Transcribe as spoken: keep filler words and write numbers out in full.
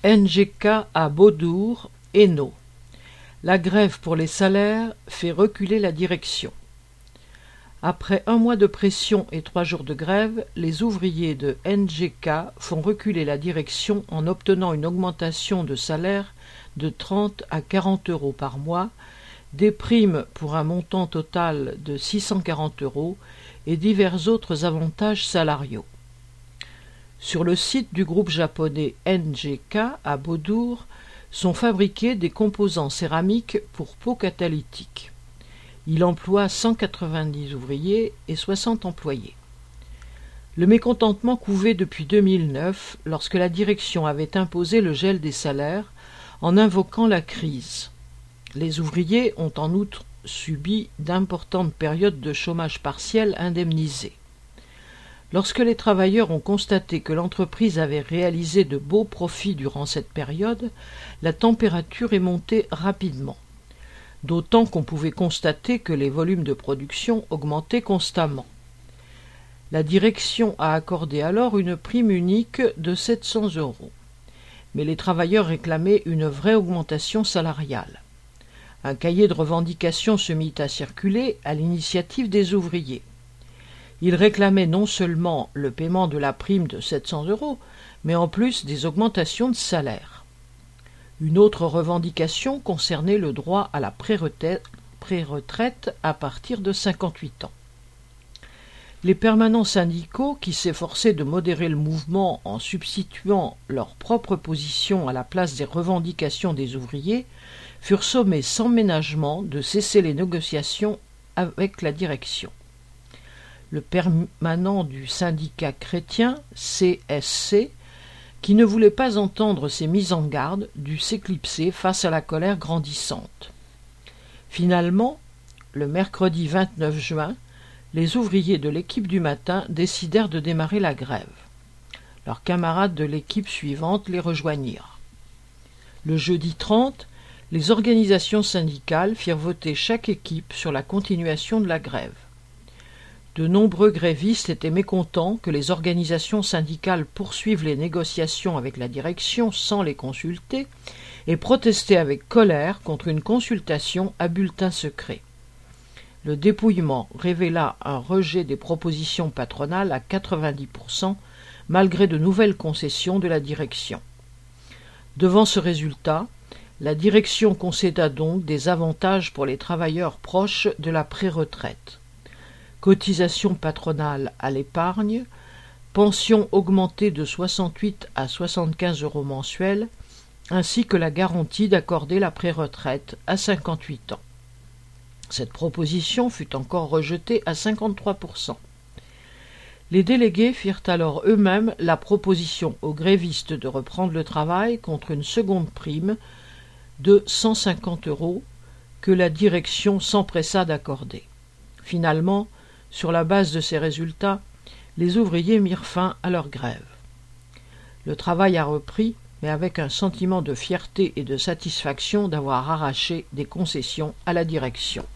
N G K à Beaudour, Hainaut. La grève pour les salaires fait reculer la direction. Après un mois de pression et trois jours de grève, les ouvriers de N G K font reculer la direction en obtenant une augmentation de salaire de trente à quarante euros par mois, des primes pour un montant total de six cent quarante euros et divers autres avantages salariaux. Sur le site du groupe japonais N G K à Beaudour sont fabriqués des composants céramiques pour peau catalytique. Il emploie cent quatre-vingt-dix ouvriers et soixante employés. Le mécontentement couvait depuis deux mille neuf, lorsque la direction avait imposé le gel des salaires en invoquant la crise. Les ouvriers ont en outre subi d'importantes périodes de chômage partiel indemnisé. Lorsque les travailleurs ont constaté que l'entreprise avait réalisé de beaux profits durant cette période, la température est montée rapidement, d'autant qu'on pouvait constater que les volumes de production augmentaient constamment. La direction a accordé alors une prime unique de sept cents euros, mais les travailleurs réclamaient une vraie augmentation salariale. Un cahier de revendications se mit à circuler à l'initiative des ouvriers. Ils réclamaient non seulement le paiement de la prime de sept cents euros, mais en plus des augmentations de salaire. Une autre revendication concernait le droit à la pré-retraite, pré-retraite à partir de cinquante-huit ans. Les permanents syndicaux, qui s'efforçaient de modérer le mouvement en substituant leur propre position à la place des revendications des ouvriers, furent sommés sans ménagement de cesser les négociations avec la direction. Le permanent du syndicat chrétien, C S C, qui ne voulait pas entendre ces mises en garde, dut s'éclipser face à la colère grandissante. Finalement, le mercredi vingt-neuf juin, les ouvriers de l'équipe du matin décidèrent de démarrer la grève. Leurs camarades de l'équipe suivante les rejoignirent. Le jeudi trente, les organisations syndicales firent voter chaque équipe sur la continuation de la grève. De nombreux grévistes étaient mécontents que les organisations syndicales poursuivent les négociations avec la direction sans les consulter et protestaient avec colère contre une consultation à bulletin secret. Le dépouillement révéla un rejet des propositions patronales à quatre-vingt-dix pour cent malgré de nouvelles concessions de la direction. Devant ce résultat, la direction concéda donc des avantages pour les travailleurs proches de la pré-retraite. Cotisation patronale à l'épargne, pension augmentée de soixante-huit à soixante-quinze euros mensuels, ainsi que la garantie d'accorder la pré-retraite à cinquante-huit ans. Cette proposition fut encore rejetée à cinquante-trois pour cent. Les délégués firent alors eux-mêmes la proposition aux grévistes de reprendre le travail contre une seconde prime de cent cinquante euros que la direction s'empressa d'accorder. Finalement, sur la base de ces résultats, les ouvriers mirent fin à leur grève. Le travail a repris, mais avec un sentiment de fierté et de satisfaction d'avoir arraché des concessions à la direction.